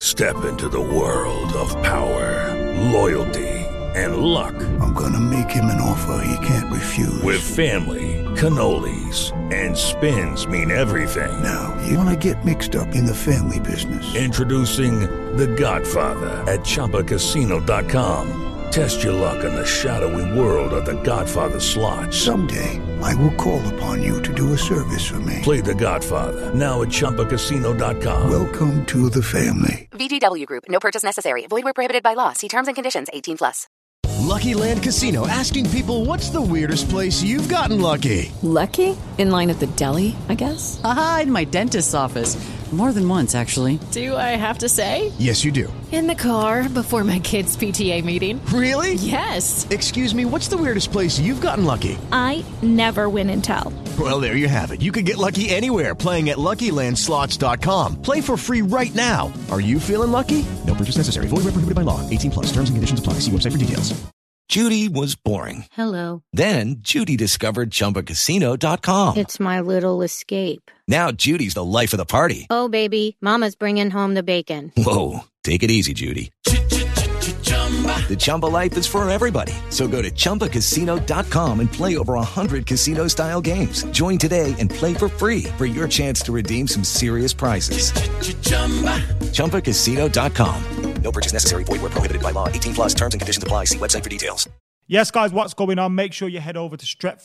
Step into the world of power, loyalty, and luck. I'm gonna make him an offer he can't refuse. With family, cannolis, and spins mean everything. Now, you wanna get mixed up in the family business. Introducing The Godfather at ChumbaCasino.com. Test your luck in the shadowy world of The Godfather slot. Someday, I will call upon you to do a service for me. Play The Godfather, now at ChumbaCasino.com. Welcome to the family. VGW Group. No purchase necessary. Void where prohibited by law. See terms and conditions. 18+. Lucky Land Casino, asking people, what's the weirdest place you've gotten lucky? Lucky? In line at the deli, I guess? Aha, in my dentist's office. More than once, actually. Do I have to say? Yes, you do. In the car before my kids' PTA meeting. Really? Yes. Excuse me, what's the weirdest place you've gotten lucky? I never win and tell. Well, there you have it. You can get lucky anywhere, playing at LuckyLandSlots.com. Play for free right now. Are you feeling lucky? No purchase necessary. Void where prohibited by law. 18+. Terms and conditions apply. See website for details. Judy was boring. Hello. Then Judy discovered ChumbaCasino.com. It's my little escape. Now Judy's the life of the party. Oh, baby, mama's bringing home the bacon. Whoa, take it easy, Judy. The Chumba life is for everybody. So go to ChumbaCasino.com and play over 100 casino-style games. Join today and play for free for your chance to redeem some serious prizes. ChumbaCasino.com. No purchase necessary. Void where prohibited by law. 18+. Terms and conditions apply. See website for details. Yes, guys, what's going on? Make sure you head over to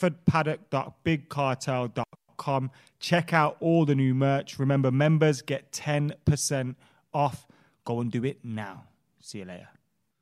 stretfordpaddock.bigcartel.com. Check out all the new merch. Remember, members get 10% off. Go and do it now. See you later.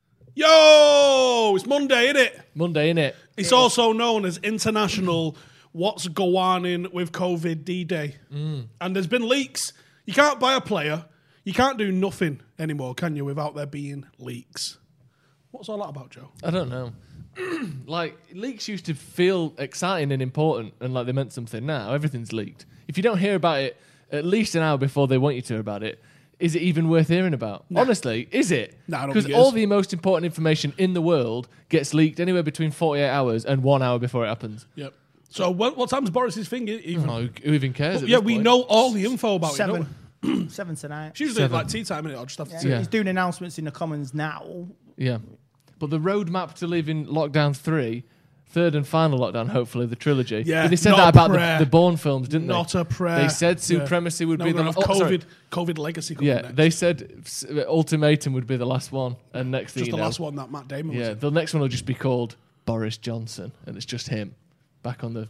Yo, it's Monday, innit? Monday, innit? It's also known as International What's Going On with COVID D-Day. And there's been leaks. You can't buy a player. You can't do nothing anymore, can you, without there being leaks? What's all that about, Joe? I don't know. Like, leaks used to feel exciting and important and like they meant something. Now everything's leaked. If you don't hear about it at least an hour before they want you to hear about it, is it even worth hearing about? No. Honestly, is it? No, I don't Because think it all is. the most important information in the world gets leaked anywhere between 48 hours and 1 hour before it happens. Yep. So what time's Boris's thing even? Oh, who even cares? But at yeah, this we point? know all the info about it. 7. Don't 7 tonight. It's usually like tea time, innit? I'll just have to see. Yeah. He's doing announcements in the Commons now. Yeah. But the roadmap to leaving lockdown 3, third and final lockdown, hopefully, the trilogy. Yeah, But they said not that a about prayer. the Bourne films, didn't they? Not a prayer. They said supremacy would No, be we're the gonna have sorry. COVID legacy coming Yeah, next. they said ultimatum would be the last one, and next thing Just you the know, last one that Matt Damon was yeah, in. the next one will just be called Boris Johnson, and it's just him back on the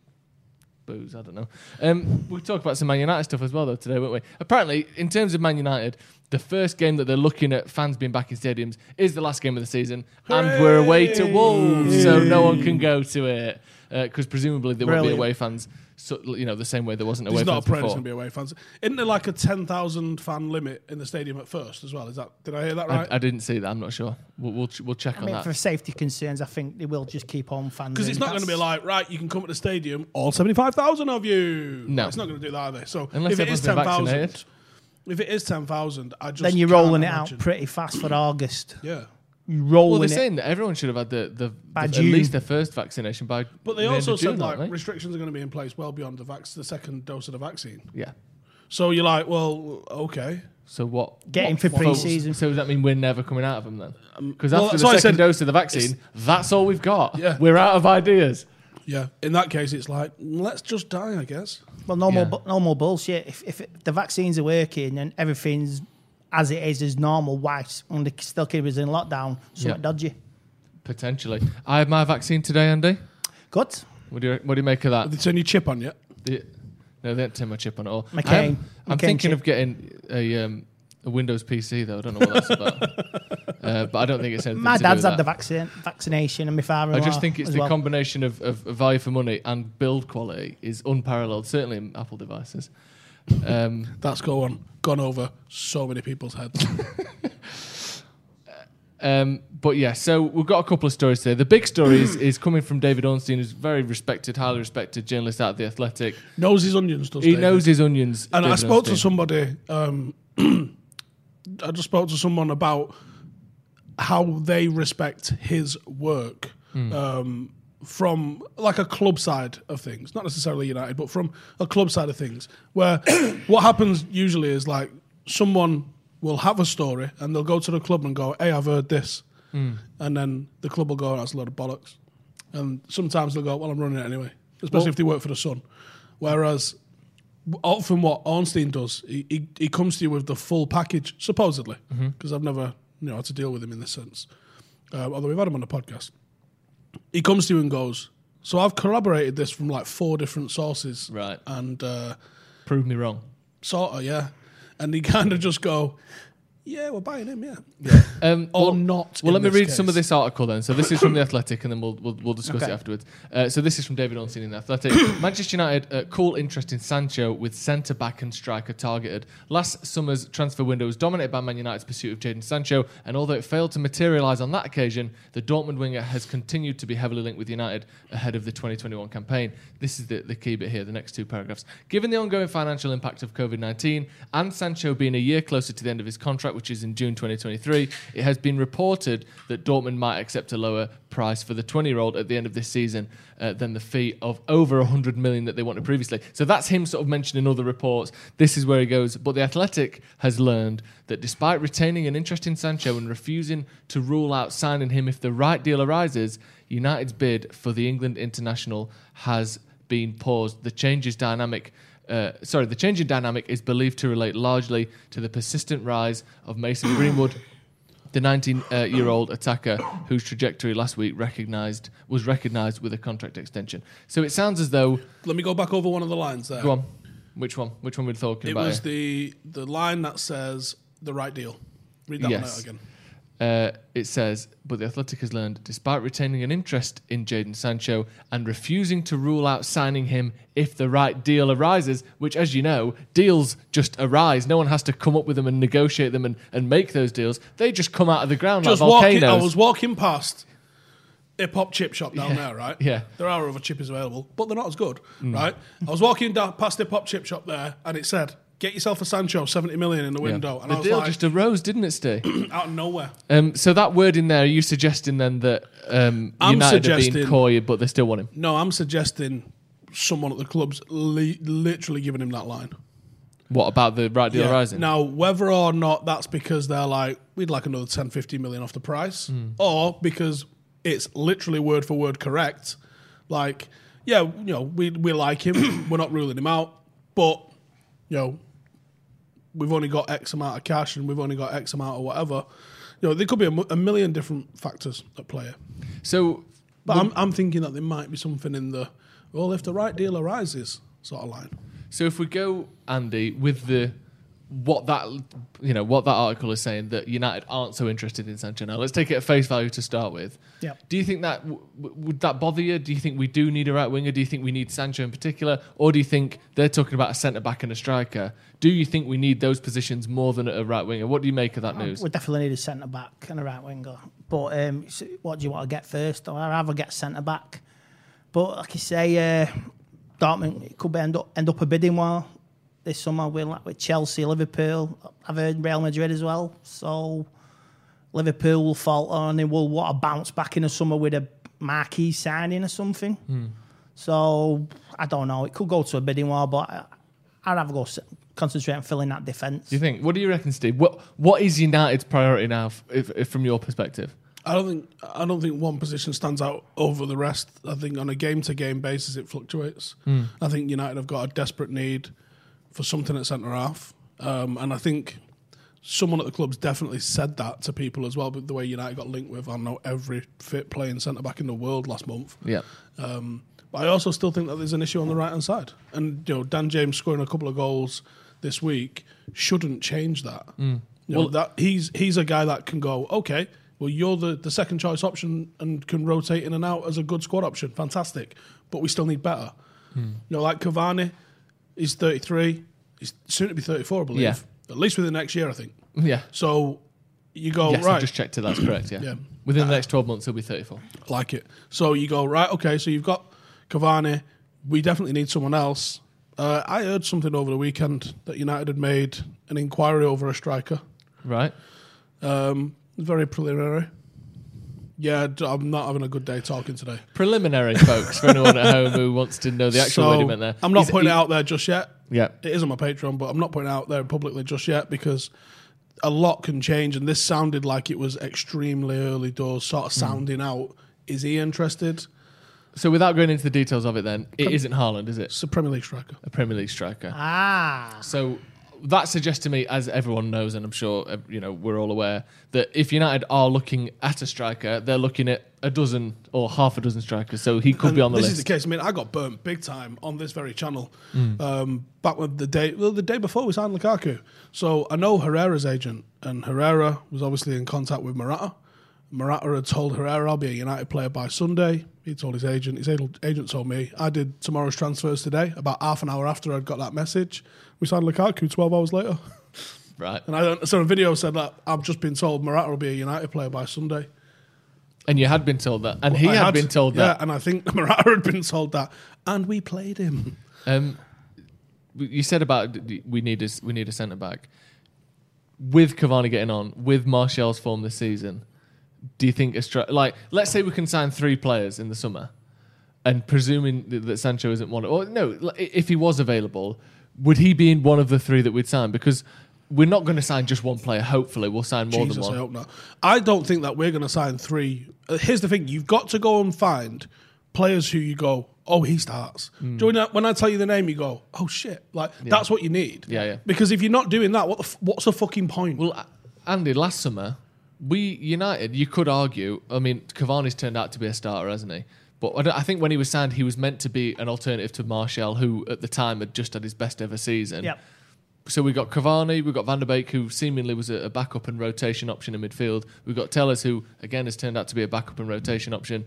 booze. I don't know. We talked about some Man United stuff as well, though, today, won't we? Apparently, in terms of Man United, the first game that they're looking at fans being back in stadiums is the last game of the season, and we're away to Wolves, so no one can go to it because presumably there won't be away fans. So, you know, the same way there wasn't away There's fans not a prayer there's before. going to be away fans. Isn't there like a 10,000 fan limit in the stadium at first as well? Did I hear that right? I didn't see that. I'm not sure. We'll check I on mean, that. for safety concerns, I think they will just keep on fans. Because it's not going to be like, right, you can come at the stadium, all 75,000 of you. No. It's not going to do that either. So Unless if it is everyone's been 10,000, vaccinated. if it is 10,000, I just Then you're can't rolling it imagine. out pretty fast for August. Yeah. You're rolling Well, they're it. saying that everyone should have had at June. least their first vaccination by. But they the end also of June, said like aren't they? restrictions are going to be in place well beyond the second dose of the vaccine. Yeah. So you're like, well, okay. So what? Getting for pre-season. So does that mean we're never coming out of them then? Because well, after that's the why I second said dose of the vaccine, that's all we've got. Yeah. We're out of ideas. Yeah. In that case, it's like, let's just die, I guess. Well, no more bullshit. If the vaccines are working and everything's as it is normal, why when they still keep us in lockdown? Something dodgy. Potentially. I had my vaccine today, Andy. Good. What do you make of that? Did they turn your chip on yet? No, they didn't turn my chip on at all. McCain. I'm thinking of getting a Windows PC though. I don't know what that's about. But I don't think it's anything My to dad's do had with the that. vaccination, and my father-in-law. I just think it's as the well. combination of value for money and build quality is unparalleled, certainly in Apple devices. That's gone over so many people's heads. But yeah, so we've got a couple of stories today. The big story is coming from David Ornstein, who's a very respected, highly respected journalist at The Athletic. Knows his onions, does he? David? Knows his onions. And David I spoke to Ornstein. somebody, I just spoke to someone about how they respect his work from like a club side of things, not necessarily United, but from a club side of things, where what happens usually is like someone will have a story and they'll go to the club and go, hey, I've heard this. And then the club will go, that's a load of bollocks. And sometimes they'll go, well, I'm running it anyway, especially if they work for the Sun. Whereas often what Ornstein does, he comes to you with the full package, supposedly, because I've never had to deal with him in this sense, although we've had him on the podcast. He comes to you and goes, so I've corroborated this from like 4 different sources. Right. And prove me wrong. Sort of, yeah. And he kind of just go, yeah, we're buying him, yeah. Or not. Well, let me read case. some of this article then. So this is from The Athletic, and then we'll discuss it afterwards. So this is from David Ornstein in The Athletic. Manchester United cool interest in Sancho with centre-back and striker targeted. Last summer's transfer window was dominated by Man United's pursuit of Jadon Sancho, and although it failed to materialise on that occasion, the Dortmund winger has continued to be heavily linked with United ahead of the 2021 campaign. This is the key bit here, the next 2 paragraphs. Given the ongoing financial impact of COVID-19 and Sancho being a year closer to the end of his contract, which is in June 2023, it has been reported that Dortmund might accept a lower price for the 20-year-old at the end of this season than the fee of over 100 million that they wanted previously. So that's him sort of mentioning other reports. This is where he goes. But The Athletic has learned that despite retaining an interest in Sancho and refusing to rule out signing him if the right deal arises, United's bid for the England international has been paused. The change in dynamic is believed to relate largely to the persistent rise of Mason Greenwood, the 19-year-old attacker whose trajectory last week was recognised with a contract extension. So it sounds as though... Let me go back over one of the lines there. Go on. Which one? Which one we're talking about? It was the line that says, the right deal. Read that one out again. It says, but The Athletic has learned, despite retaining an interest in Jadon Sancho and refusing to rule out signing him if the right deal arises, which, as you know, deals just arise. No one has to come up with them and negotiate them and make those deals. They just come out of the ground like volcanoes. I was walking past Hip Hop Chip Shop down there, right? Yeah. There are other chippies available, but they're not as good, right? I was walking past Hip Hop Chip Shop there, and it said, get yourself a Sancho, 70 million in the window. And the deal just arose, didn't it, Steve? Out of nowhere. So that word in there, are you suggesting then that United have been coy, but they still want him? No, I'm suggesting someone at the club's literally giving him that line. What about the right deal rising? Now, whether or not that's because they're like, we'd like another 10, 15 million off the price, or because it's literally word for word correct. Like, yeah, we like him. We're not ruling him out, but, we've only got X amount of cash and we've only got X amount of whatever. There could be a million different factors at play. So, but I'm thinking that there might be something in the, well, if the right deal arises sort of line. So if we go, Andy, with what that article is saying, that United aren't so interested in Sancho now. Let's take it at face value to start with. Yeah. Do you think that would that bother you? Do you think we do need a right winger? Do you think we need Sancho in particular, or do you think they're talking about a centre back and a striker? Do you think we need those positions more than a right winger? What do you make of that news? We definitely need a centre back and a right winger. But what do you want to get first? I'd rather get centre back. But like you say, Dortmund, it could end up a bidding war this summer with Chelsea, Liverpool. I've heard Real Madrid as well. So Liverpool will falter and they will want to bounce back in the summer with a marquee signing or something. So I don't know. It could go to a bidding war, but I'd have to go concentrate on filling that defence. Do you think? What do you reckon, Steve? What is United's priority now, if from your perspective? I don't think one position stands out over the rest. I think on a game-to-game basis it fluctuates. I think United have got a desperate need for something at centre-half. And I think someone at the club's definitely said that to people as well, but the way United got linked with, I know, every fit playing centre-back in the world last month. Yeah. But I also still think that there's an issue on the right-hand side. And Dan James scoring a couple of goals this week shouldn't change that. That he's a guy that can go, okay, well, you're the second choice option and can rotate in and out as a good squad option. Fantastic. But we still need better. Like Cavani, he's 33. He's soon to be 34, I believe. Yeah. At least within the next year, I think. Yeah. So you go, yes, right. I just checked it. That's correct, yeah. Within the next 12 months, he'll be 34. Like it. So you go, right, okay, so you've got Cavani. We definitely need someone else. I heard something over the weekend that United had made an inquiry over a striker. Right. Very preliminary. Yeah, I'm not having a good day talking today. Preliminary, folks, for anyone at home who wants to know the actual word he meant there. I'm not putting it out there just yet. Yeah. It is on my Patreon, but I'm not putting it out there publicly just yet because a lot can change, and this sounded like it was extremely early doors, sort of sounding out. Is he interested? So without going into the details of it then, it isn't Haaland, is it? It's a Premier League striker. A Premier League striker. Ah. So that suggests to me, as everyone knows, and I'm sure we're all aware, that if United are looking at a striker, they're looking at a dozen or half a dozen strikers. So he could be on the list. This is the case. I mean, I got burnt big time on this very channel back when the day before we signed Lukaku. So I know Herrera's agent, and Herrera was obviously in contact with Morata. Morata had told Herrera, I'll be a United player by Sunday. He told his agent. His agent told me. I did tomorrow's transfers today. About half an hour after I'd got that message, we signed Lukaku 12 hours later. Right. And I saw a video said that I've just been told Morata will be a United player by Sunday. And you had been told that. And he had been told that. Yeah, and I think Morata had been told that. And we played him. You said about we need a centre-back. With Cavani getting on, with Martial's form this season, do you think let's say we can sign 3 players in the summer, and presuming that Sancho isn't one, or no, if he was available, would he be in one of the 3 that we'd sign? Because we're not going to sign just one player. Hopefully, we'll sign more than one. I hope not. I don't think that we're going to sign 3. Here's the thing: you've got to go and find players who you go, oh, he starts. Do you know, when I tell you the name, you go, oh shit! That's what you need. Yeah. Because if you're not doing that, what's the fucking point? Well, Andy, last summer, United, you could argue, I mean, Cavani's turned out to be a starter, hasn't he? But I think when he was signed, he was meant to be an alternative to Martial, who at the time had just had his best ever season. Yep. So we got Cavani, we got Van der Beek, who seemingly was a backup and rotation option in midfield. We got Tellers, who again has turned out to be a backup and rotation option.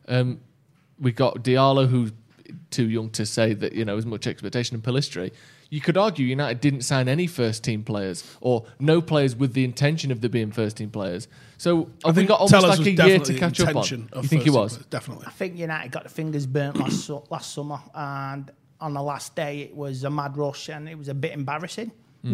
We got Diallo, who's too young to say that as much expectation, and Pellistri. You could argue United didn't sign any first-team players or no players with the intention of there being first-team players. So have we got almost like a year to catch up on? You think he was? Definitely. I think United got the fingers burnt last summer, and on the last day it was a mad rush, and it was a bit embarrassing.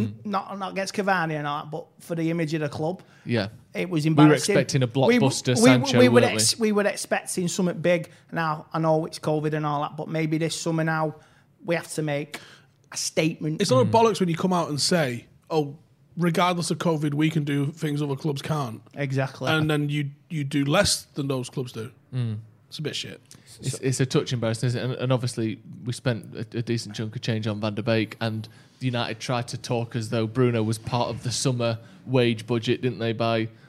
Not against Cavani and all that, but for the image of the club. Yeah. It was embarrassing. We were expecting a blockbuster Sancho, we were expecting something big. Now, I know it's COVID and all that, but maybe this summer now we have to make a statement. It's not a bollocks when you come out and say, oh, regardless of COVID, we can do things other clubs can't. Exactly. And then you do less than those clubs do. It's a bit shit. It's a touch embarrassing, isn't it? And obviously, we spent a decent chunk of change on Van der Beek, and United tried to talk as though Bruno was part of the summer wage budget, didn't they?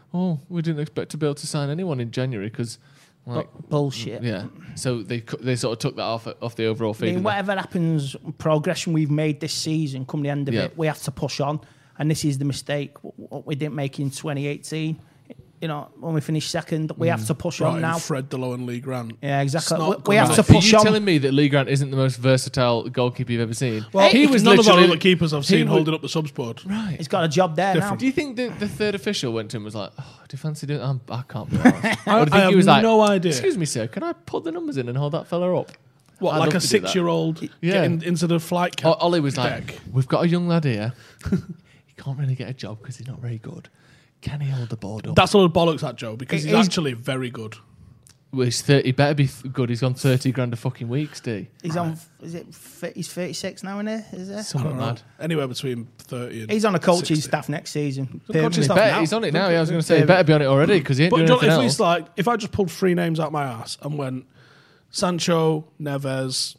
We didn't expect to be able to sign anyone in January because... bullshit. Yeah. So they sort of took that off the overall feed. I mean, whatever happens, progression we've made this season, come the end of it, we have to push on. And this is the mistake what we didn't make in 2018. When we finished second, we have to push on now. Fred Dello and Lee Grant. Yeah, exactly. We have to push on. Are you telling me that Lee Grant isn't the most versatile goalkeeper you've ever seen? Well, he was none of our other keepers I've seen holding up the subs board. Right. He's got a job there now. Do you think the third official went to him and was like, do you fancy doing it? I can't be honest. I have no idea. Excuse me, sir, can I put the numbers in and hold that fella up? What, like a 6-year-old getting into the flight camp? Ollie was like, we've got a young lad here. He can't really get a job because he's not very good. Can he hold the board up? That's all the bollocks at Joe, because he's actually very good. Well, he's 30. He better be good. He's on 30 grand a fucking week, Steve. He's on. He's 36 now, isn't he? Is there? Something mad. Anywhere between 30 and he's on a coaching 60. staff next season. He's on it now. Yeah, I was going to say he better be on it already because he ain't doing anything else. If I just pulled 3 names out my ass and went Sancho, Neves,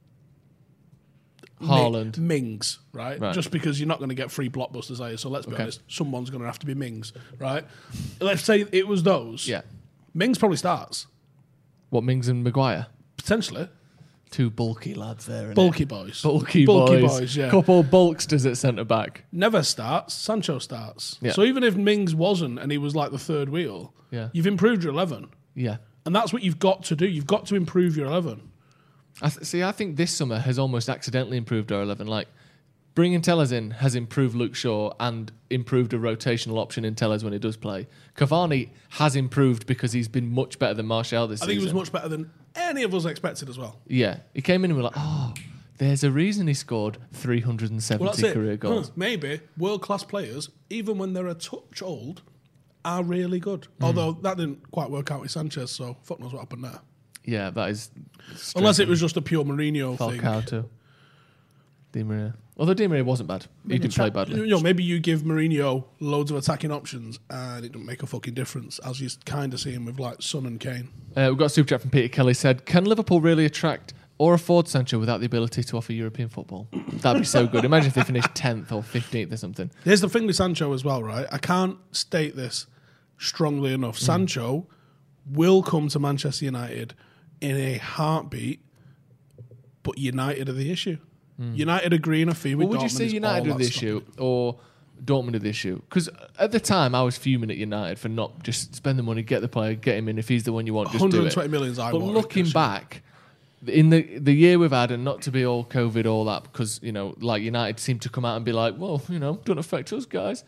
Haaland, Mings, right? Just because you're not going to get 3 blockbusters, are you? So let's be honest, someone's going to have to be Mings, right? Let's say it was those. Yeah. Mings probably starts. What, Mings and Maguire? Potentially. 2 bulky lads there. Bulky boys. Bulky boys, yeah. Couple bulksters at centre back. Neves starts, Sancho starts. Yeah. So even if Mings wasn't and he was like the third wheel, you've improved your 11. Yeah. And that's what you've got to do. You've got to improve your 11. I think this summer has almost accidentally improved our 11. Like, bringing Tellers in has improved Luke Shaw and improved a rotational option in Tellers when he does play. Cavani has improved because he's been much better than Martial this season. I think he was much better than any of us expected as well. Yeah. He came in and we were like, there's a reason he scored 370 career goals. Maybe world-class players, even when they're a touch old, are really good. Although that didn't quite work out with Sanchez, so fuck knows what happened there. Yeah, that is... Unless it was just a pure Mourinho thing. Falcao too. Di Maria. Although Di Maria wasn't bad. He didn't play badly. You know, maybe you give Mourinho loads of attacking options and it doesn't make a fucking difference, as you kind of see him with like Son and Kane. We've got a super chat from Peter Kelly said, can Liverpool really attract or afford Sancho without the ability to offer European football? That'd be so good. Imagine if they finished 10th or 15th or something. Here's the thing with Sancho as well, right? I can't state this strongly enough. Sancho will come to Manchester United in a heartbeat, but United are the issue. United agreeing a fee with Dortmund. Would you say United are the issue or Dortmund are the issue? Because at the time I was fuming at United for not just spend the money, get the player, get him in. If he's the one you want, just do it. 120 million. But looking back, in the year we've had, and not to be all COVID, all that, because like United seem to come out and be like, well, don't affect us, guys.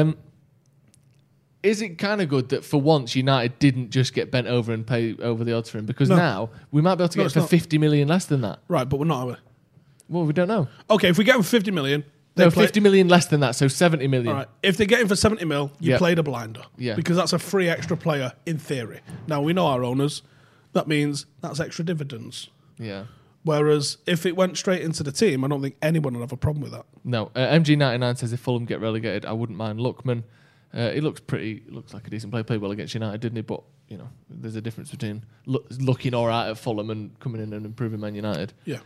Is it kind of good that for once United didn't just get bent over and pay over the odds for him? Because now we might be able to get him for 50 million less than that. Right, but we're not, are we? Well, we don't know. Okay, if we get him for 50 million... 50 million less than that, so 70 million. All right, if they get him for 70 mil, you played a blinder. Yeah. Because that's a free extra player in theory. Now, we know our owners. That means that's extra dividends. Yeah. Whereas if it went straight into the team, I don't think anyone would have a problem with that. No. MG99 says if Fulham get relegated, I wouldn't mind Lookman. He looks like a decent player. Played well against United, didn't he? But, there's a difference between looking all right at Fulham and coming in and improving Man United. Yeah.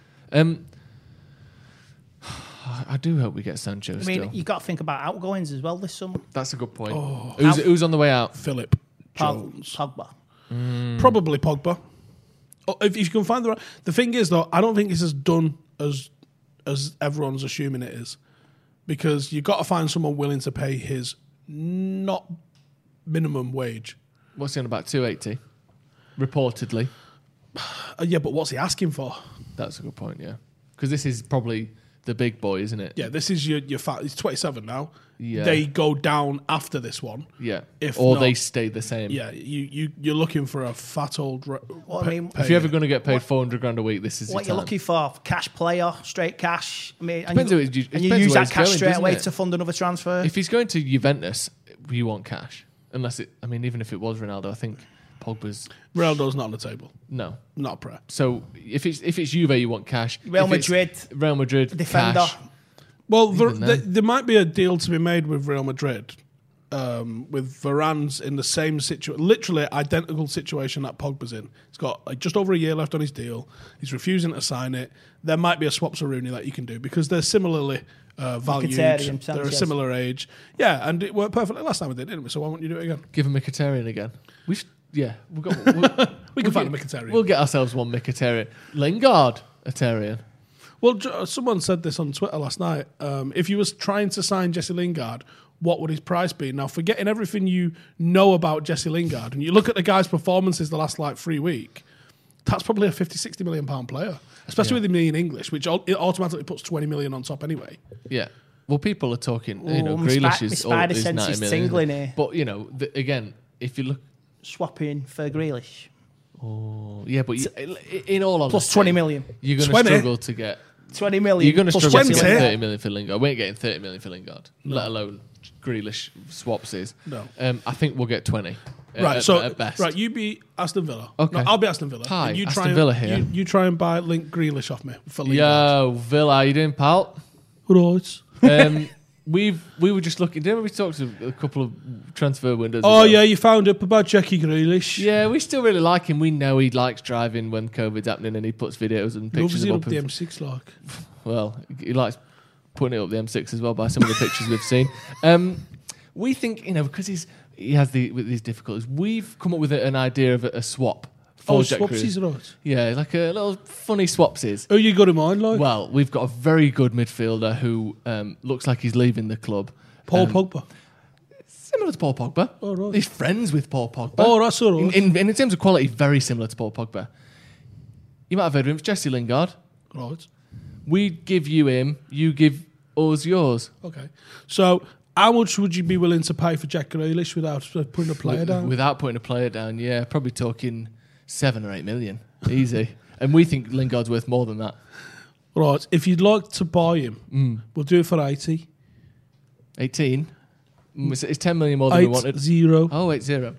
I do hope we get Sancho still. You got to think about outgoings as well this summer. That's a good point. Who's on the way out? Philip Jones. Pogba. Probably Pogba. If you can find the thing is, though, I don't think it's as done as everyone's assuming it is. Because you've got to find someone willing to pay his not minimum wage. What's he on about? 280? Reportedly. Yeah, but what's he asking for? That's a good point, yeah. Because this is probably the big boy, isn't it? Yeah, this is your fat. He's 27 now. Yeah. They go down after this one. Yeah. Or they stay the same. Yeah, you're looking for a fat old... if you're ever going to get paid 400 grand a week, this is what you're looking for. Cash player, straight cash. I mean, depends and you use that cash straight away to fund another transfer. If he's going to Juventus, you want cash. Unless even if it was Ronaldo, I think Pogba's... Ronaldo's not on the table. No. Not a prayer. So if it's Juve, you want cash. Real Madrid, defender. Cash. Well, there might be a deal to be made with Real Madrid, with Varane's in the same situation, literally identical situation that Pogba's in. He's got just over a year left on his deal. He's refusing to sign it. There might be a swap Rooney that you can do because they're similarly valued. They're a similar age. Yeah, and it worked perfectly last time we did, didn't we? So why won't you do it again? Give him Mkhitaryan again. We can find a Mkhitaryan. We'll get ourselves one Mkhitaryan. Lingard-Atarian. Well, someone said this on Twitter last night. If you was trying to sign Jesse Lingard, what would his price be? Now, forgetting everything you know about Jesse Lingard, and you look at the guy's performances the last 3 weeks, that's probably a 50, 60 million pound player, especially with him being English, which it automatically puts 20 million on top anyway. Yeah. Well, people are talking, Grealish is all is 90 million. Tingling here. But, again, if you look... Swapping for Grealish. Oh, yeah, but in all honesty... Plus 20 million. You're going to struggle to get... 20 million. You're going to struggle to get 30 million for Lingard. We ain't getting 30 million for Lingard, let alone Grealish swapsies. No. I think we'll get 20. Right, at best. Right, you be Aston Villa. Okay. No, I'll be Aston Villa. Hi, and you Aston Villa here. You try and buy Grealish off me for Lingard. Yo, Villa, how you doing, pal? Right. We were just looking. Didn't we talk to a couple of transfer windows? Oh, yeah, you found up about Jackie Grealish. Yeah, we still really like him. We know he likes driving when COVID's happening and he puts videos and pictures up of the M6 like. Well, he likes putting it up the M6 as well by some of the pictures we've seen. We think, because he has these difficulties, we've come up with an idea of a swap. Swapsies, right? Yeah, like a little funny swapsies. Oh, you got in mind, like? Well, we've got a very good midfielder who looks like he's leaving the club. Paul Pogba. Similar to Paul Pogba. Oh, right. He's friends with Paul Pogba. Oh, that's all right. In terms of quality, very similar to Paul Pogba. You might have heard of him. It's Jesse Lingard. Right. We give you him. You give us yours. Okay. So... how much would you be willing to pay for Jack Grealish without putting a player down? Without putting a player down, yeah. Probably talking 7 or 8 million. Easy. And we think Lingard's worth more than that. Right. If you'd like to buy him, we'll do it for 80. 18? It's 10 million more than we wanted. 8-0. Oh, 8-0.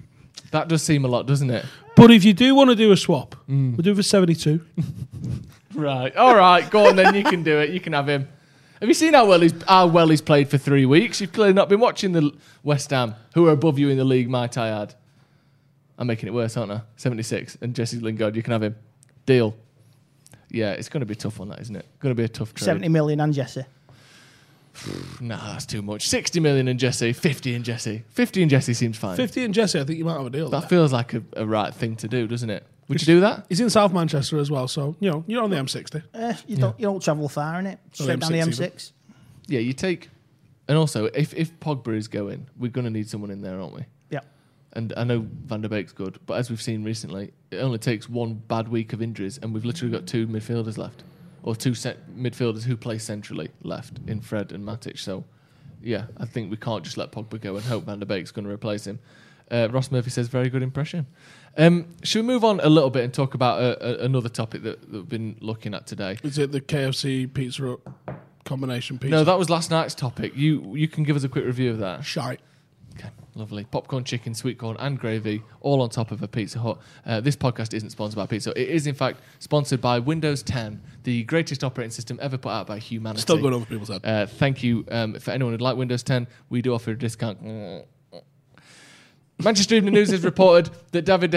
That does seem a lot, doesn't it? But if you do want to do a swap, we'll do it for 72. Right. All right. Go on then. You can do it. You can have him. Have you seen how well he's played for 3 weeks? You've clearly not been watching the West Ham, who are above you in the league, might I add. I'm making it worse, aren't I? 76. And Jesse Lingard, you can have him. Deal. Yeah, it's going to be a tough one, that, isn't it? Going to be a tough trade. 70 million and Jesse. Nah, that's too much. 60 million and Jesse, 50 and Jesse. 50 and Jesse seems fine. 50 and Jesse, I think you might have a deal. That feels like a right thing to do, doesn't it? Would you do that? He's in South Manchester as well, so, you're on the M60. You don't travel far, innit? Straight down the M6. Yeah, you take... And also, if Pogba is going, we're going to need someone in there, aren't we? Yeah. And I know Van der Beek's good, but as we've seen recently, it only takes one bad week of injuries, and we've literally got 2 midfielders left. Or 2 midfielders who play centrally left in Fred and Matic. So, yeah, I think we can't just let Pogba go and hope Van der Beek's going to replace him. Ross Murphy says, very good impression. Should we move on a little bit and talk about another topic that we've been looking at today? Is it the KFC pizza combination pizza? No, that was last night's topic. You can give us a quick review of that. Shite. Okay, lovely. Popcorn, chicken, sweet corn and gravy, all on top of a Pizza Hut. This podcast isn't sponsored by Pizza Hut. It is, in fact, sponsored by Windows 10, the greatest operating system ever put out by humanity. Still going over people's head. Thank you. For anyone who'd like Windows 10, we do offer a discount. Manchester Evening News has reported that David De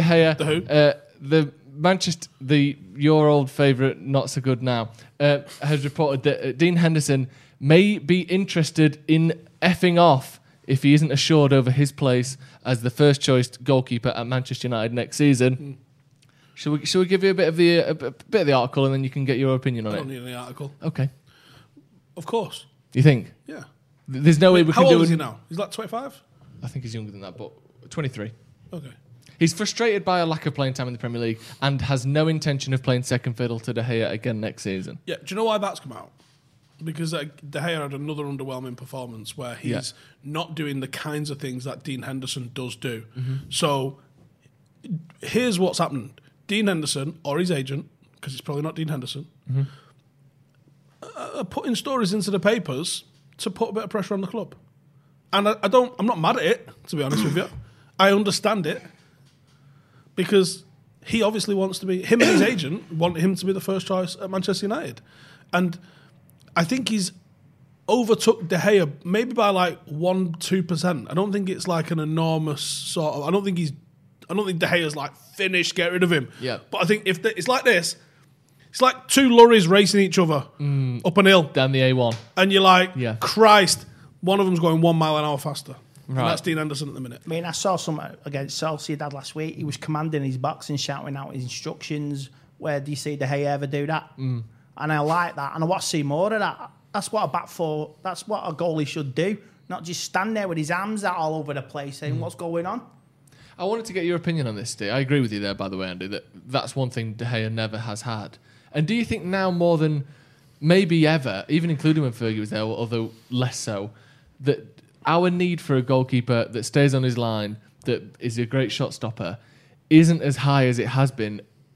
Gea, your old favourite, not so good now, has reported that Dean Henderson may be interested in effing off if he isn't assured over his place as the first choice goalkeeper at Manchester United next season. Shall we give you a bit of the article and then you can get your opinion on it? I don't need any article. Okay. Of course. You think? Yeah. There's no way we can do it. How old is he now? He's like 25? I think he's younger than that, but 23. Okay. He's frustrated by a lack of playing time in the Premier League and has no intention of playing second fiddle to De Gea again next season. Yeah, do you know why that's come out? Because De Gea had another underwhelming performance where he's not doing the kinds of things that Dean Henderson does do. Mm-hmm. So here's what's happened. Dean Henderson, or his agent, because it's probably not Dean Henderson, are putting stories into the papers to put a bit of pressure on the club. And I'm not mad at it, to be honest with you. I understand it. Because he obviously wants to be... Him and his agent want him to be the first choice at Manchester United. And I think he's overtook De Gea maybe by like 1-2%. I don't think it's like an enormous sort of... I don't think De Gea's like, finished, get rid of him. Yeah. But I think if it's like this, it's like 2 lorries racing each other up an hill. Down the A1. And you're like, Christ, one of them's going 1 mile an hour faster. Right. And that's Dean Henderson at the minute. I mean, I saw something against Sociedad last week. He was commanding his box and shouting out his instructions. Where do you see De Gea ever do that? And I like that. And I want to see more of that. That's what that's what a goalie should do. Not just stand there with his arms out all over the place saying, what's going on? I wanted to get your opinion on this, Steve. I agree with you there, by the way, Andy, that's one thing De Gea never has had. And do you think now more than maybe ever, even including when Fergie was there, although less so, that our need for a goalkeeper that stays on his line, that is a great shot stopper, isn't as high as it has been?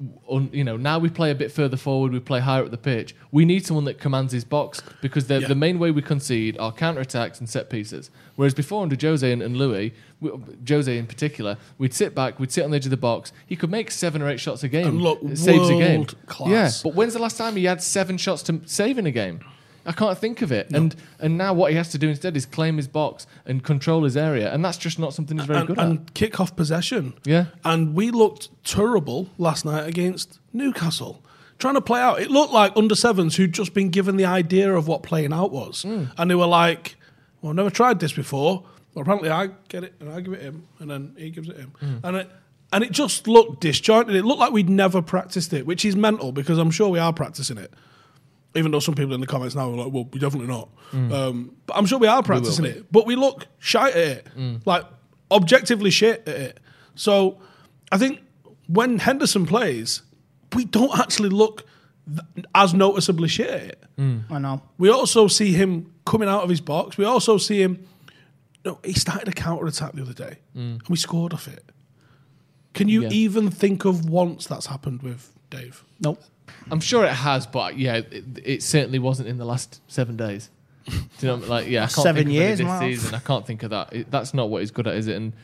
Now we play a bit further forward, we play higher up the pitch. We need someone that commands his box because the main way we concede are counter-attacks and set pieces. Whereas before under Jose and Louis, Jose in particular, we'd sit back, we'd sit on the edge of the box. He could make 7 or 8 shots a game, and look, saves a game. Class. Yeah, but when's the last time he had 7 shots to save in a game? I can't think of it. No. And now what he has to do instead is claim his box and control his area. And that's just not something he's very good at. And kick off possession. Yeah. And we looked terrible last night against Newcastle. Trying to play out. It looked like under-7s who'd just been given the idea of what playing out was. And they were like, well, I've never tried this before. Well, apparently I get it and I give it him. And then he gives it him. And it just looked disjointed. It looked like we'd never practiced it, which is mental because I'm sure we are practicing it. Even though some people in the comments now are like, well, we're definitely not. But I'm sure we are practicing it. But we look shite at it. Like, objectively shit at it. So, I think when Henderson plays, we don't actually look as noticeably shit at it. I know. We also see him coming out of his box. We also see him... he started a counter-attack the other day. And we scored off it. Can you even think of once that's happened with Dave? Nope. I'm sure it has, but it certainly wasn't in the last 7 days. Do you know, I can't 7 think years of it this season. I can't think of that. That's not what he's good at, is it? And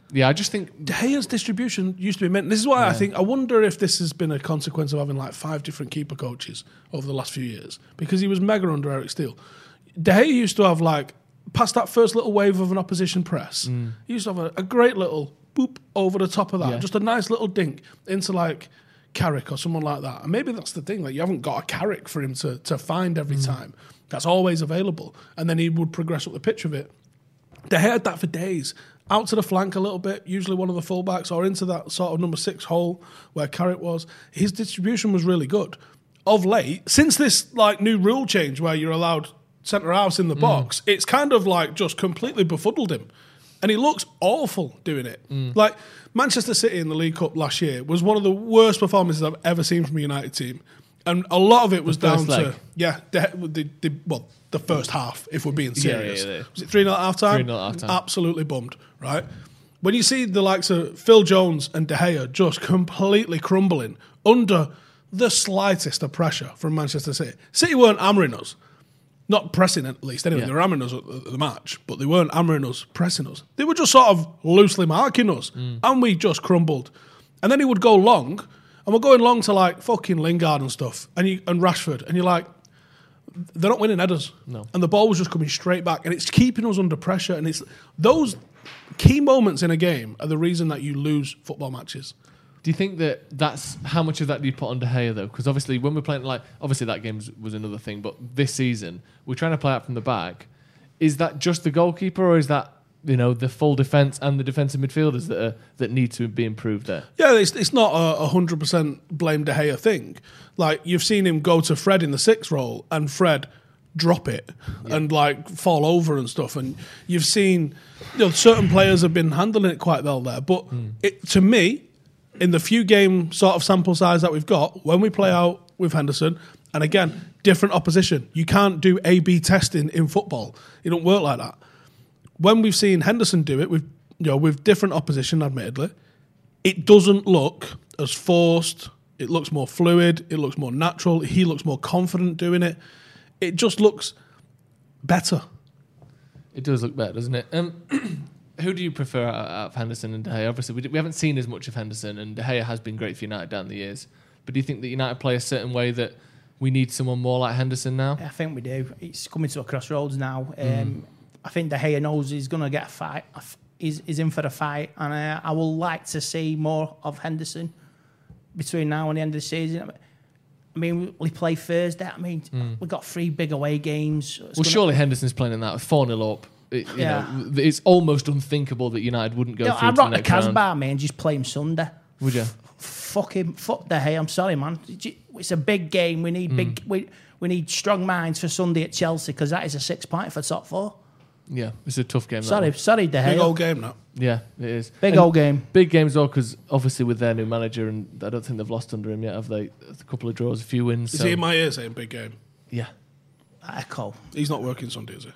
Yeah, I just think De Gea's distribution used to be meant. This is why I wonder if this has been a consequence of having like 5 different keeper coaches over the last few years, because he was mega under Eric Steele. De Gea used to have like, past that first little wave of an opposition press, he used to have a great little boop over the top of that, just a nice little dink into like Carrick or someone like that. And maybe that's the thing, like you haven't got a Carrick for him to find every time. That's always available. And then he would progress up the pitch with it. De Gea had that for days. Out to the flank a little bit, usually one of the fullbacks, or into that sort of number 6 hole where Carrick was. His distribution was really good. Of late, since this like new rule change where you're allowed centre halves in the box, it's kind of like just completely befuddled him. And he looks awful doing it. Like Manchester City in the League Cup last year was one of the worst performances I've ever seen from a United team. And a lot of it was down to the first half, if we're being serious. Was it 3-0 at half-time? 3-0 at half-time. Absolutely bummed, right? When you see the likes of Phil Jones and De Gea just completely crumbling under the slightest of pressure from Manchester City. City weren't hammering us. Not pressing at least, anyway. They were hammering us at the match, but they weren't hammering us, pressing us. They were just sort of loosely marking us, and we just crumbled. And then he would go long, and we're going long to like fucking Lingard and stuff, and Rashford, and you're like, they're not winning headers. No. And the ball was just coming straight back, and it's keeping us under pressure, and it's those key moments in a game are the reason that you lose football matches. Do you think that's how much of that do you put on De Gea though? Because obviously when we're playing, like, obviously that game was another thing, but this season we're trying to play out from the back. Is that just the goalkeeper, or is that the full defence and the defensive midfielders that need to be improved there? Yeah, it's not a 100% blame De Gea thing. Like you've seen him go to Fred in the 6 role, and Fred drop it and like fall over and stuff, and you've seen certain players have been handling it quite well there. But to me, in the few game sort of sample size that we've got, when we play out with Henderson, and again, different opposition, you can't do A/B testing in football. It don't work like that. When we've seen Henderson do it with different opposition, admittedly, it doesn't look as forced. It looks more fluid. It looks more natural. He looks more confident doing it. It just looks better. It does look better, doesn't it? Who do you prefer out of Henderson and De Gea? Obviously, we haven't seen as much of Henderson, and De Gea has been great for United down the years. But do you think that United play a certain way that we need someone more like Henderson now? I think we do. It's coming to a crossroads now. I think De Gea knows he's going to get a fight. He's in for a fight, and I would like to see more of Henderson between now and the end of the season. I mean, we play Thursday. I mean, we've got 3 big away games. Surely Henderson's playing in that with 4-0 up. It's almost unthinkable that United wouldn't go through to the next round. I'd rock the Casbah, man, just play him Sunday. Would you? Fuck him. Fuck De Gea. I'm sorry, man. It's a big game. We need we need strong minds for Sunday at Chelsea, because that is a 6-pointer for top 4. Yeah, it's a tough game. Sorry, De Gea. Big old game, that. Yeah, it is. Big old game. Big game as well, because obviously with their new manager, and I don't think they've lost under him yet, have they? A couple of draws, a few wins. Is he in my ear saying big game? Yeah. Echo. He's not working Sunday, is he?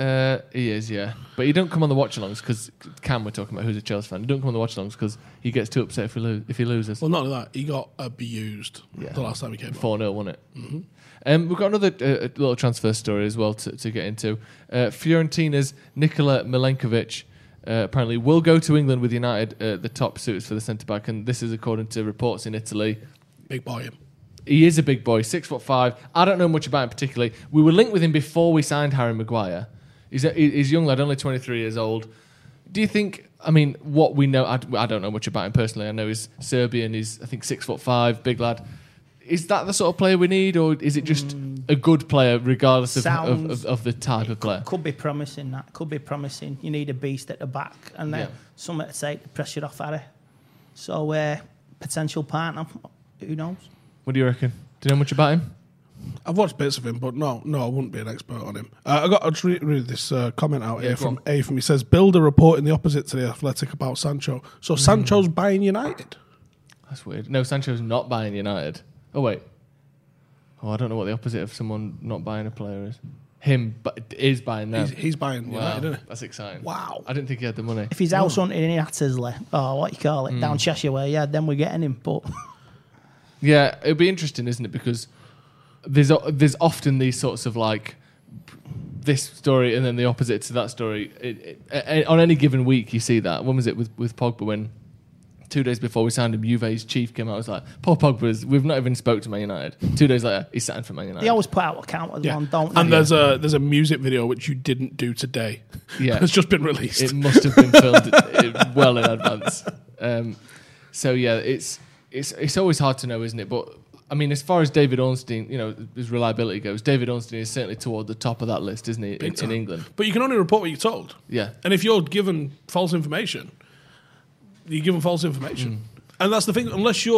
He is, yeah. But he don't come on the watch-alongs, because Cam, we're talking about, who's a Chelsea fan. He don't come on the watch-alongs because he gets too upset if he loses. Well, not only that, he got abused the last time he came 4-0, wasn't it? Mm-hmm. We've got another little transfer story as well to get into. Fiorentina's Nikola Milenkovic apparently will go to England with United, the top suitors for the centre-back, and this is according to reports in Italy. Big boy, him. He is a big boy, 6'5". I don't know much about him particularly. We were linked with him before we signed Harry Maguire. He's a young lad, only 23 years old. Do you think, I mean, what we know, I don't know much about him personally. I know he's Serbian, he's, I think, 6'5", big lad. Is that the sort of player we need, or is it just a good player regardless of the type of player? Could be promising, that. Could be promising. You need a beast at the back, and then something to take the pressure off Harry. So, potential partner, who knows? What do you reckon? Do you know much about him? I've watched bits of him, but no, I wouldn't be an expert on him. I'll just read this comment out here from Atham. He says, Builder reporting the opposite to the Athletic about Sancho. So Sancho's buying United? That's weird. No, Sancho's not buying United. Oh, wait. Oh, I don't know what the opposite of someone not buying a player is. Him is buying them. He's buying United, isn't he? That's exciting. Wow. I didn't think he had the money. If he's house hunting in Hattersley, what you call it, down Cheshire way, then we're getting him. But yeah, it'll be interesting, isn't it? Because there's often these sorts of like this story and then the opposite to that story. On any given week, you see that. When was it with Pogba when 2 days before we signed him, Juve's chief came out and was like, Paul Pogba's, we've not even spoke to Man United. 2 days later, he's signed for Man United. They always put out a counter one, don't they? And there's a music video which you didn't do today. Yeah. It's just been released. It must have been filmed well in advance. So yeah, it's always hard to know, isn't it? But I mean, as far as David Ornstein, his reliability goes, David Ornstein is certainly toward the top of that list, isn't he, in England? But you can only report what you're told. Yeah. And if you're given false information, you're given false information. And that's the thing,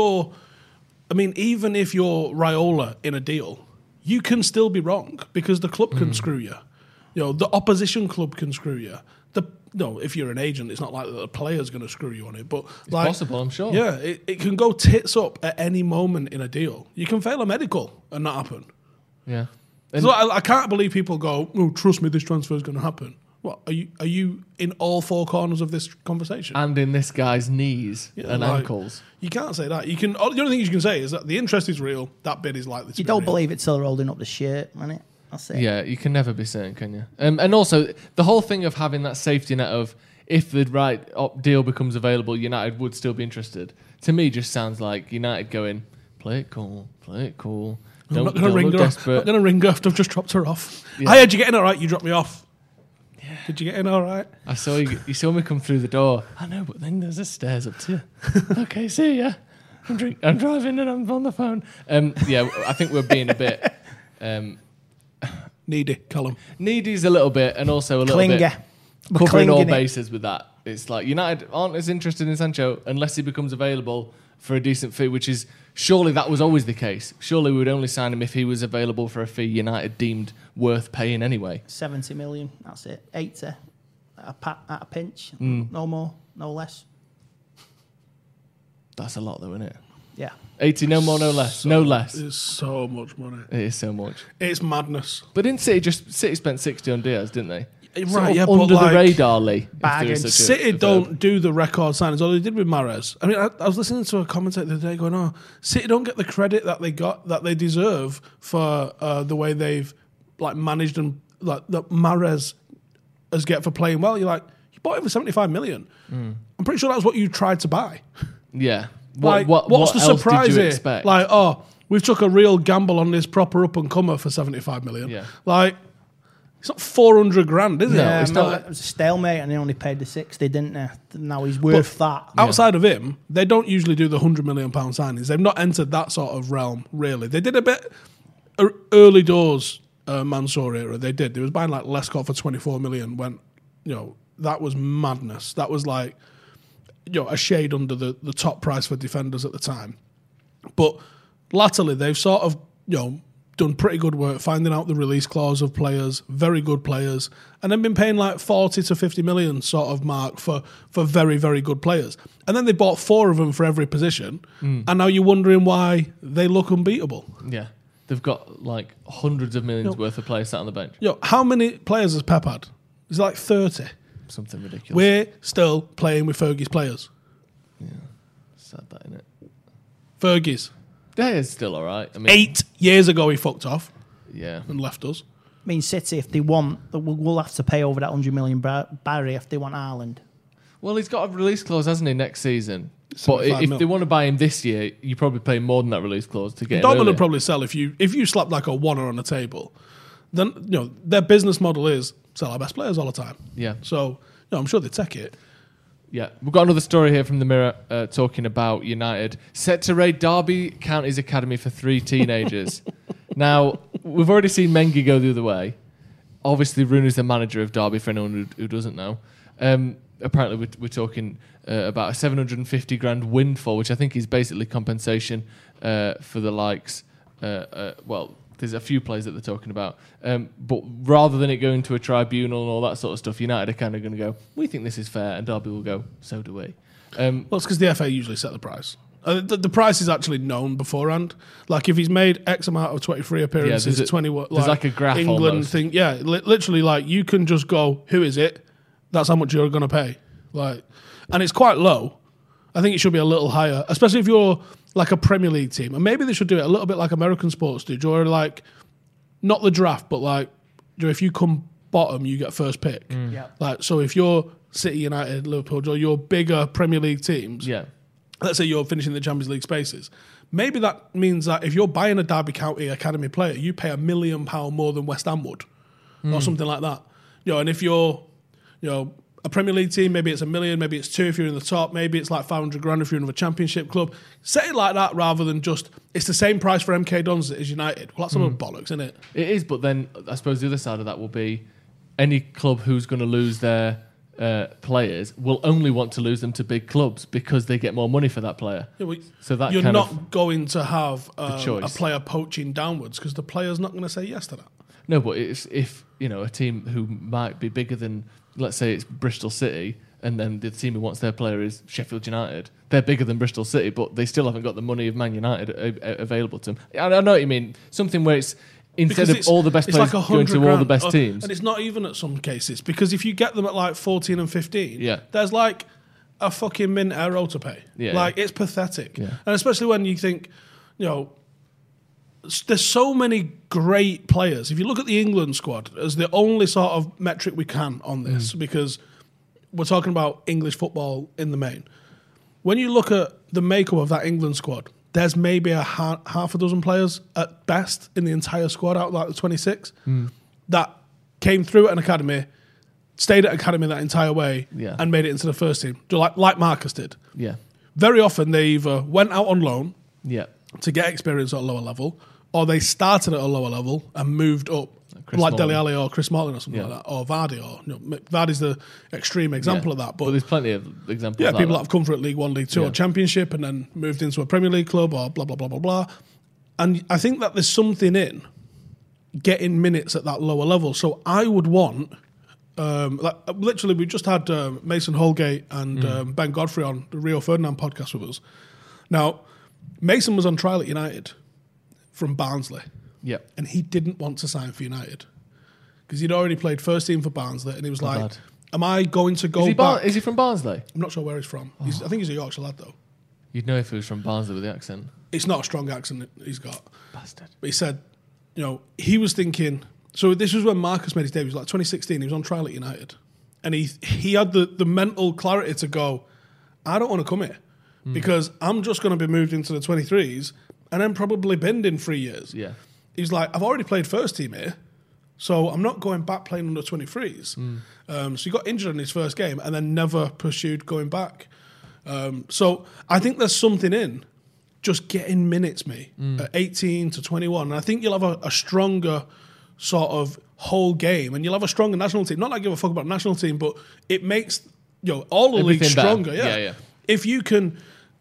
even if you're Raiola in a deal, you can still be wrong because the club can screw you. The opposition club can screw you. If you're an agent, it's not like the player's going to screw you on it. But it's possible, I'm sure. Yeah, it can go tits up at any moment in a deal. You can fail a medical and not happen. Yeah. So I can't believe people go, "Oh, trust me, this transfer is going to happen." What are you in all four corners of this conversation? And in this guy's knees and ankles. You can't say that. The only thing you can say is that the interest is real. That bid is likely to be You don't real. believe it's still holding up the shirt, man. It. That's it. Yeah, you can never be certain, can you? And also, the whole thing of having that safety net of if the right deal becomes available, United would still be interested. To me, just sounds like United going, play it cool. I'm not going to ring her. I'm not going to ring her after I've just dropped her off. Yeah. I heard you getting all right. You dropped me off. Yeah. Did you get in all right? I saw you saw me come through the door. I know, but then there's a stairs up to you. Okay, see ya. I'm driving and I'm on the phone. I think we're being a bit needy, Callum. Needy's a little bit, and also a little bit covering all bases with that. It's like United aren't as interested in Sancho unless he becomes available for a decent fee, which is surely that was always the case. Surely we would only sign him if he was available for a fee United deemed worth paying anyway. 70 million, that's it. 80 at a pinch. No more, no less. That's a lot though, isn't it? Yeah. 80, no more, no less. No less. It's so much money. It is so much. It's madness. But didn't City spent 60 on Diaz, didn't they? Right, yeah, under but the radar, Lee. City don't do the record signings, or they did with Mahrez. I mean, I was listening to a commentator the other day going, "Oh, City don't get the credit that they deserve for the way they've managed and that Mahrez has get for playing well." You're like, you bought him for 75 million. I'm pretty sure that's what you tried to buy. Yeah. What's the surprise did you here? expect? We've took a real gamble on this proper up and comer for 75 million. Yeah. It's not 400 grand, is it? Yeah, it was a stalemate and they only paid the 60, didn't they? Now he's worth that. Outside of him, they don't usually do the £100 million signings. They've not entered that sort of realm, really. They did a bit early doors Mansour era. They did. They was buying Lescott for 24 million when, that was madness. That was a shade under the top price for defenders at the time. But latterly, they've sort of, done pretty good work finding out the release clause of players, very good players, and then been paying 40 to 50 million sort of mark for very, very good players. And then they bought 4 of them for every position, and now you're wondering why they look unbeatable. Yeah. They've got hundreds of millions worth of players sat on the bench. How many players has Pep had? Is it 30? Something ridiculous. We're still playing with Fergie's players. Yeah. Sad that, innit? Fergie's. Yeah, it's still all right. 8 years ago he fucked off. Yeah. And left us. I mean, City, if they want, we'll have to pay over that 100 million barrier if they want Haaland. Well, he's got a release clause, hasn't he, next season? But if they want to buy him this year, you probably pay more than that release clause to get him. Dortmund would probably sell if you slap a oner on the table. Then their business model is sell our best players all the time. Yeah. So I'm sure they take it. Yeah, we've got another story here from the Mirror talking about United. Set to raid Derby County's academy for 3 teenagers. Now, we've already seen Mengi go the other way. Obviously, Rooney's the manager of Derby, for anyone who doesn't know. Apparently, we're talking about a 750 grand windfall, which I think is basically compensation for the likes. There's a few players that they're talking about. But rather than it going to a tribunal and all that sort of stuff, United are kind of going to go, we think this is fair, and Derby will go, so do we. Well, it's because the FA usually set the price. The price is actually known beforehand. If he's made X amount of 23 appearances, there's 20 there's a graph England almost. thing. Yeah, literally, you can just go, who is it? That's how much you're going to pay. And it's quite low. I think it should be a little higher, especially if you're a Premier League team. And maybe they should do it a little bit like American sports do. Not the draft, but if you come bottom, you get first pick. Like, so if you're City, United, Liverpool, or your bigger Premier League teams, let's say you're finishing the Champions League spaces, maybe that means that if you're buying a Derby County Academy player, you pay £1 million more than West Ham would, or something like that. And if you're, a Premier League team, maybe it's $1 million, maybe it's 2 if you're in the top, maybe it's like 500 grand if you're in another Championship club. Set it like that rather than just, it's the same price for MK Dons as United. Well, that's some bollocks, isn't it? It is, but then I suppose the other side of that will be any club who's going to lose their players will only want to lose them to big clubs because they get more money for that player. So that you're not going to have choice. A player poaching downwards because the player's not going to say yes to that. No, but it's, if a team who might be bigger than, let's say it's Bristol City, and then the team who wants their player is Sheffield United, they're bigger than Bristol City, but they still haven't got the money of Man United available to them. I know what you mean. Something where it's instead of all the best players like going to all the best teams. And it's not even at some cases, because if you get them at like 14 and 15, there's like a fucking mint arrow to pay. It's pathetic. And especially when you think, there's so many great players. If you look at the England squad as the only sort of metric we can on this, because we're talking about English football in the main. When you look at the makeup of that England squad, there's maybe a half a dozen players at best in the entire squad out of like the 26 that came through at an academy, stayed at academy that entire way, and made it into the first team, like Marcus did. Very often they either went out on loan to get experience at a lower level, or they started at a lower level and moved up, like Dele Alli or Chris Smalling or something like that, or Vardy. Or Vardy's the extreme example of that. But there's plenty of examples. Yeah, people that have come through at League One, League Two, or Championship, and then moved into a Premier League club, or blah blah blah blah blah. And I think that there's something in getting minutes at that lower level. So I would want. Literally, we just had Mason Holgate and Ben Godfrey on the Rio Ferdinand podcast with us. Now, Mason was on trial at United from Barnsley. And he didn't want to sign for United because he'd already played first team for Barnsley, and he was like, am I going to go back? Is he from Barnsley? I'm not sure where he's from. I think he's a Yorkshire lad, though. You'd know if he was from Barnsley with the accent. It's not a strong accent that he's got. Bastard. But he said, he was thinking, so this was when Marcus made his debut. It was like 2016. He was on trial at United. And he had the mental clarity to go, I don't want to come here because I'm just going to be moved into the 23s and then probably binned in 3 years. He's like, I've already played first team here, so I'm not going back playing under 23s. So he got injured in his first game and then never pursued going back. So I think there's something in just getting minutes, mate, at 18 to 21. And I think you'll have a stronger sort of whole game, and you'll have a stronger national team. Not that I give a fuck about the national team, but it makes all the leagues stronger. Yeah. If you can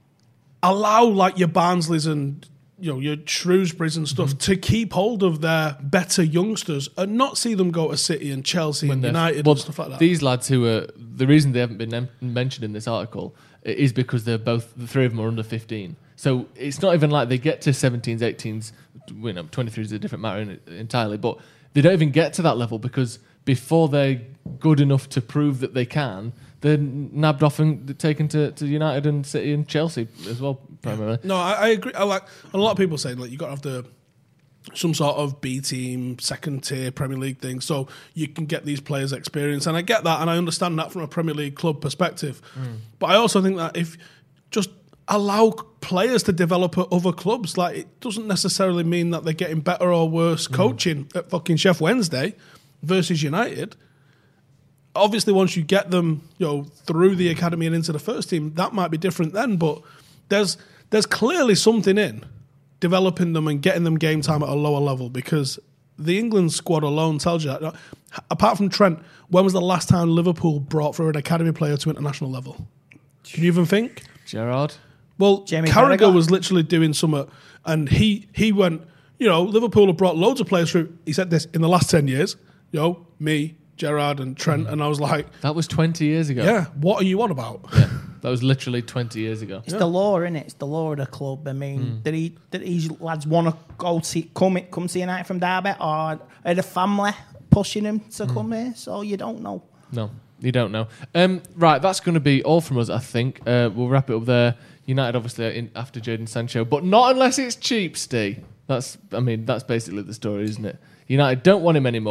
allow like your Barnsleys and your Shrewsburys and stuff to keep hold of their better youngsters and not see them go to City and Chelsea and United and stuff like that. These lads who are, the reason they haven't been mentioned in this article is because the three of them are under 15. So it's not even like they get to 17s, 18s, 23s is a different matter entirely, but they don't even get to that level because before they're good enough to prove that they can, they're nabbed off and taken to United and City and Chelsea as well, primarily. No, I agree. I like a lot of people saying like you got to have some sort of B team, second tier Premier League thing, so you can get these players experience. And I get that, and I understand that from a Premier League club perspective. But I also think that if just allow players to develop at other clubs, like it doesn't necessarily mean that they're getting better or worse coaching at fucking Sheff Wednesday versus United. Obviously, once you get them, through the academy and into the first team, that might be different then. But there's clearly something in developing them and getting them game time at a lower level, because the England squad alone tells you that. Apart from Trent, when was the last time Liverpool brought through an academy player to international level? Can you even think? Gerrard. Well, Carragher was literally doing something, and he went. Liverpool have brought loads of players through. He said this in the last 10 years. Me, Gerrard and Trent, and I was like... That was 20 years ago. Yeah, what are you on about? Yeah, that was literally 20 years ago. It's the law, innit? It's the law of the club. I mean, did these lads want to go come see United from Derby, or are the family pushing him to come here? So you don't know. No, you don't know. Right, that's going to be all from us, I think. We'll wrap it up there. United, obviously, after Jadon Sancho, but not unless it's cheap, Steve. That's basically the story, isn't it? United don't want him anymore.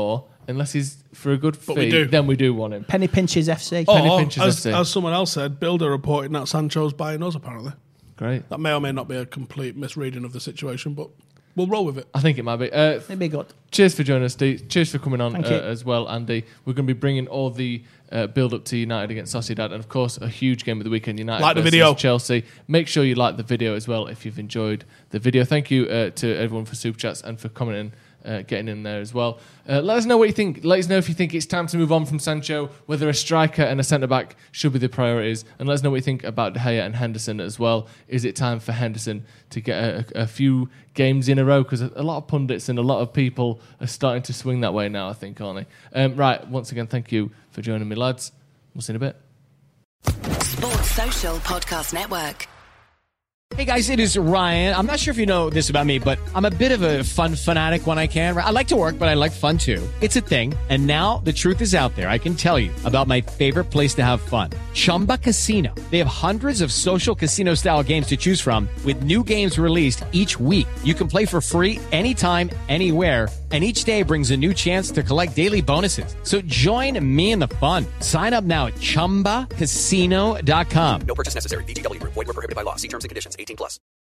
unless he's for a good But we fee, do. then we do want him. Penny Pinches FC. Penny Or, Pinches FC. as someone else said, Builder reporting that Sancho's buying us, apparently. Great. That may or may not be a complete misreading of the situation, but we'll roll with it. I think it might be. It'd be good. Cheers for joining us, Steve. Cheers for coming on Thank you. as well, Andy. We're going to be bringing all the build-up to United against Sociedad, and of course, a huge game of the weekend, United Like the versus video. Chelsea. Make sure you like the video as well if you've enjoyed the video. Thank you to everyone for Super Chats and for commenting, getting in there as well. Let us know what you think. Let us know if you think it's time to move on from Sancho, whether a striker and a centre-back should be the priorities, and let us know what you think about De Gea and Henderson as well. Is it time for Henderson to get a few games in a row? Because a lot of pundits and a lot of people are starting to swing that way now, I think, aren't they? Right, once again, thank you for joining me, lads. We'll see you in a bit. Sports Social Podcast Network. Hey guys, it is Ryan. I'm not sure if you know this about me, but I'm a bit of a fun fanatic when I can. I like to work, but I like fun too. It's a thing. And now the truth is out there. I can tell you about my favorite place to have fun. Chumba Casino. They have hundreds of social casino style games to choose from with new games released each week. You can play for free anytime, anywhere. And each day brings a new chance to collect daily bonuses. So join me in the fun. Sign up now at ChumbaCasino.com. No purchase necessary. VGW Group. Void where prohibited by law. See terms and conditions. 18+.